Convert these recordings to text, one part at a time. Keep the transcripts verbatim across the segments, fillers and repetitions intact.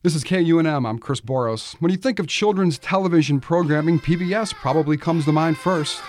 This is K U N M. I'm Chris Boros. When you think of children's television programming, P B S probably comes to mind first.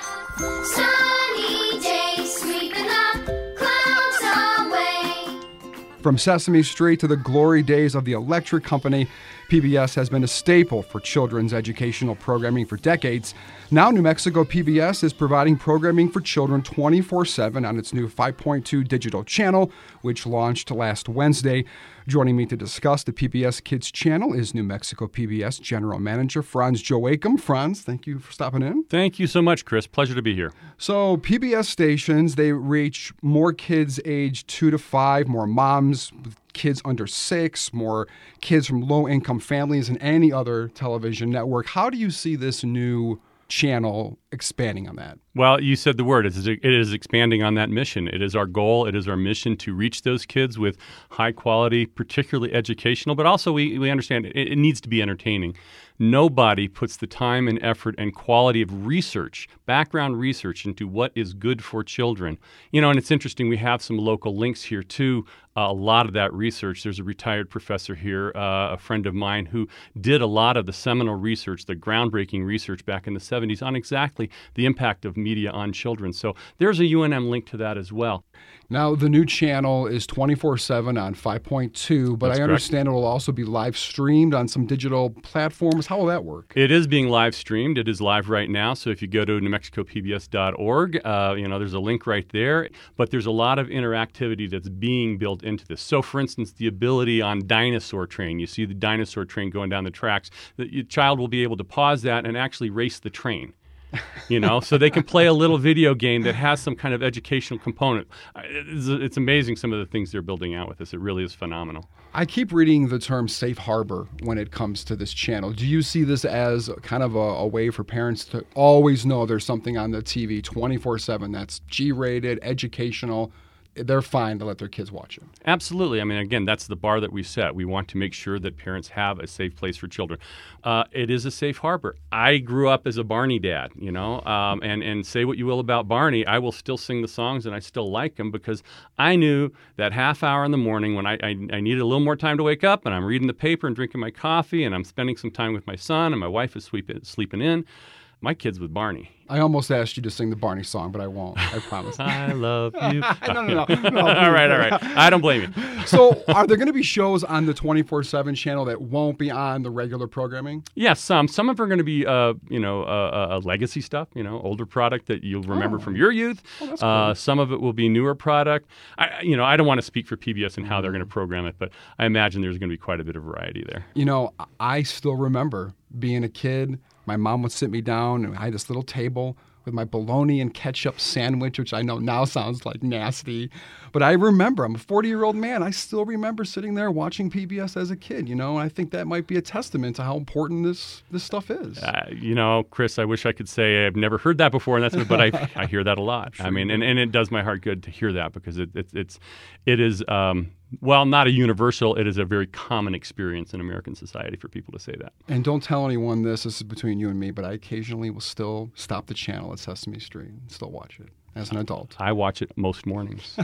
Sunny days sweeping the clouds away. From Sesame Street to the glory days of the Electric Company, P B S has been a staple for children's educational programming for decades. Now New Mexico P B S is providing programming for children twenty-four seven on its new five point two digital channel, which launched last Wednesday. Joining me to discuss the P B S Kids channel is New Mexico P B S General Manager Franz Joachim. Franz, thank you for stopping in. Thank you so much, Chris. Pleasure to be here. So P B S stations, they reach more kids aged two to five, more moms with kids under six, more kids from low-income families than any other television network. How do you see this new channel expanding on that? Well, you said the word. It is, it is expanding on that mission. It is our goal. It is our mission to reach those kids with high quality, particularly educational, but also we, we understand it, it needs to be entertaining. Nobody puts the time and effort and quality of research, background research into what is good for children. You know, and it's interesting, we have some local links here to uh, a lot of that research. There's a retired professor here, uh, a friend of mine, who did a lot of the seminal research, the groundbreaking research back in the seventies on exactly the impact of media on children. So there's a U N M link to that as well. Now, the new channel is twenty-four seven on five point two, but That's I correct. understand it will also be live streamed on some digital platforms. How will that work? It is being live streamed. It is live right now. So if you go to new mexico p b s dot org, uh, you know, there's a link right there. But there's a lot of interactivity that's being built into this. So, for instance, the ability on Dinosaur Train, you see the dinosaur train going down the tracks, the child will be able to pause that and actually race the train. You know, so they can play a little video game that has some kind of educational component. It's, it's amazing some of the things they're building out with this. It really is phenomenal. I keep reading the term safe harbor when it comes to this channel. Do you see this as kind of a, a way for parents to always know there's something on the T V twenty-four seven that's G-rated, educational? They're fine to let their kids watch it. Absolutely. I mean, again, that's the bar that we set. We want to make sure that parents have a safe place for children. Uh, it is a safe harbor. I grew up as a Barney dad, you know, um, and, and say what you will about Barney, I will still sing the songs and I still like them because I knew that half hour in the morning when I, I, I needed a little more time to wake up and I'm reading the paper and drinking my coffee and I'm spending some time with my son and my wife is sleep, sleeping in, my kid's with Barney. I almost asked you to sing the Barney song, but I won't. I promise. I love you. no, no, no. no all right, all right. I don't blame you. So are there going to be shows on the twenty-four seven channel that won't be on the regular programming? Yes, some. Some of them are going to be, uh, you know, uh, uh, legacy stuff, you know, older product that you'll remember Oh. from your youth. Oh, that's uh, cool. Some of it will be newer product. I, you know, I don't want to speak for P B S and how they're going to program it, but I imagine there's going to be quite a bit of variety there. You know, I still remember being a kid. My mom would sit me down, and I had this little table with my bologna and ketchup sandwich, which I know now sounds like nasty. But I remember, I'm a forty-year-old man. I still remember sitting there watching P B S as a kid, you know, and I think that might be a testament to how important this, this stuff is. Uh, you know, Chris, I wish I could say I've never heard that before, and that's but I I hear that a lot. Sure I mean, you and, do. and it does my heart good to hear that because it, it it's it is um, well, not a universal. It is a very common experience in American society for people to say that. And don't tell anyone this, this is between you and me, but I occasionally will still stop the channel at Sesame Street and still watch it as an adult. I watch it most mornings.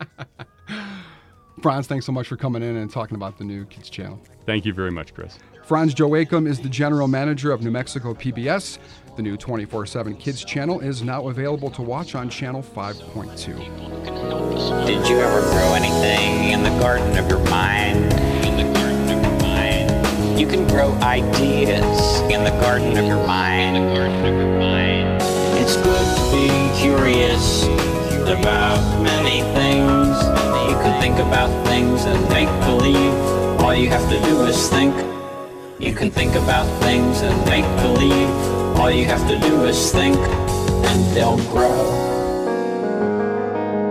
Franz, thanks so much for coming in and talking about the new Kids channel. Thank you very much, Chris. Franz Joachim is the general manager of New Mexico P B S. The new twenty-four seven Kids channel is now available to watch on channel five point two. Did you ever grow anything in the garden of your mind? In the garden of your mind. You can grow ideas in the garden of your mind. In the garden of your mind. It's good to be curious about many things. You can think about things and make believe. All you have to do is think. You can think about things and make believe. All you have to do is think, and they'll grow.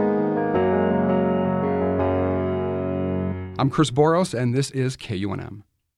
I'm Chris Boros, and this is K U N M.